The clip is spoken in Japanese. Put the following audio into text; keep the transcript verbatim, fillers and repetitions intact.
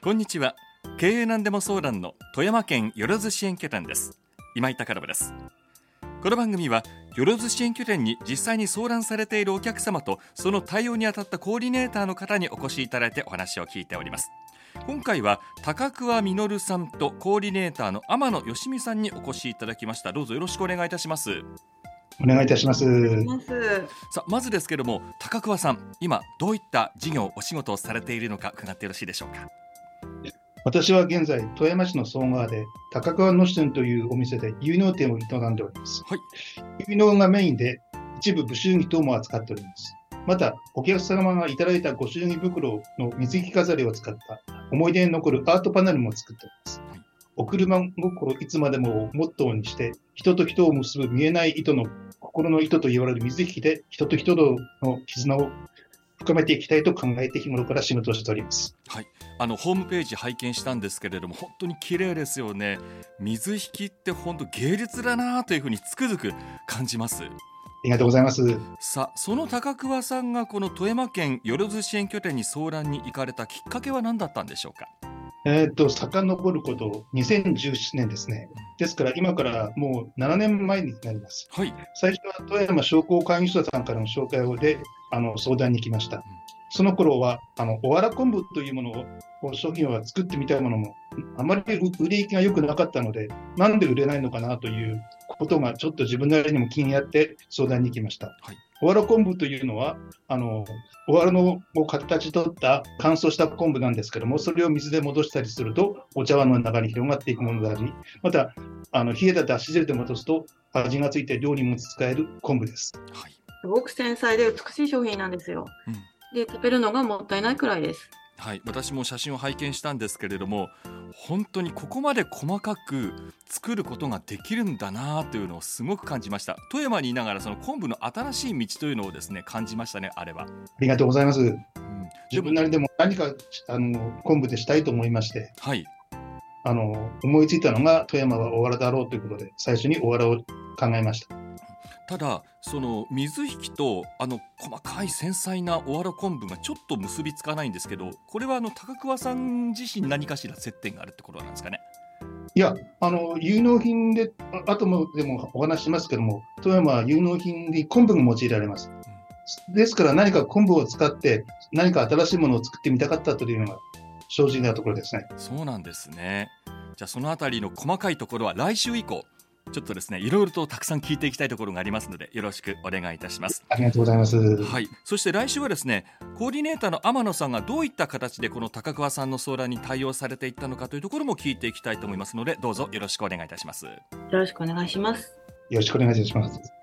こんにちは。経営なんでも相談の富山県よろず支援拠点です。今井隆信です。この番組はよろず支援拠点に実際に相談されているお客様とその対応にあたったコーディネーターの方にお越しいただいてお話を聞いております。今回は高桑実さんとコーディネーターの天野よしみさんにお越しいただきました。どうぞよろしくお願いいたします。 お願いいたします。 さあまずですけれども、高桑さん、今どういった事業お仕事をされているのか伺ってよろしいでしょうか。 私は現在富山市の総川で高桑の支店というお店で結納店を営んでおります。 はい、 結納がメインで一部武祝儀等も扱っております。またお客様がいただいたご祝儀袋の水引飾りを使った思い出に残るアートパネルも作っております。はい、お車心いつまでもをモットーにして人と人を結ぶ見えない糸の心の糸と言われる水引で人と人との絆を深めていきたいと考えて日頃から仕事をしております。 はい、あのホームページ拝見したんですけれども、本当に綺麗ですよね。水引って本当芸術だなというふうにつくづく感じます。 ありがとうございます。 さあ、その高桑さんがこの富山県よろず支援拠点に相談に行かれたきっかけは何だったんでしょうか。 えー、と遡ることにせんじゅうななねんですね。ですから今からもうななねんまえになります。はい、最初は富山商工会議所さんからの紹介をであの相談に来ました。うん、その頃はあのおわら昆布というものを商品を作ってみたいものもあまり売れ行きが良くなかったので、なんで売れないのかなということがちょっと自分なりにも気になって相談に来ました。はい、おわら昆布というのはあのおわらのを形取った乾燥した昆布なんですけども、それを水で戻したりするとお茶碗の中に広がっていくものであり、またあの冷えただし汁で戻すと味がついて料理にも使える昆布です。 はい、すごく繊細で美しい商品なんですよ。うん、で食べるのがもったいないくらいです。 はい、私も写真を拝見したんですけれども、本当にここまで細かく作ることができるんだなというのをすごく感じました。富山にいながらその昆布の新しい道というのをですね感じましたね。あれはありがとうございます。うん、自分なりでも何かあの昆布でしたいと思いまして、はい、あの思いついたのが富山はおわらだろうということで最初におわらを考えました。 ただその水引とあの細かい繊細なおわら昆布がちょっと結びつかないんですけど、これはあの高桑さん自身何かしら接点があるってことなんですかね。 いや、あの有納品であともでもお話ししますけども、富山は有納品で昆布が用いられます。うん、ですから何か昆布を使って何か新しいものを作ってみたかったというのが正直なところですね。 そうなんですね。じゃあそのあたりの細かいところは来週以降ちょっとですねいろいろとたくさん聞いていきたいところがありますのでよろしくお願いいたします。 ありがとうございます。 はい、そして来週はですねコーディネーターの天野さんがどういった形でこの高桑さんの相談に対応されていったのかというところも聞いていきたいと思いますので、どうぞよろしくお願いいたします。 よろしくお願いします。 よろしくお願いいたします。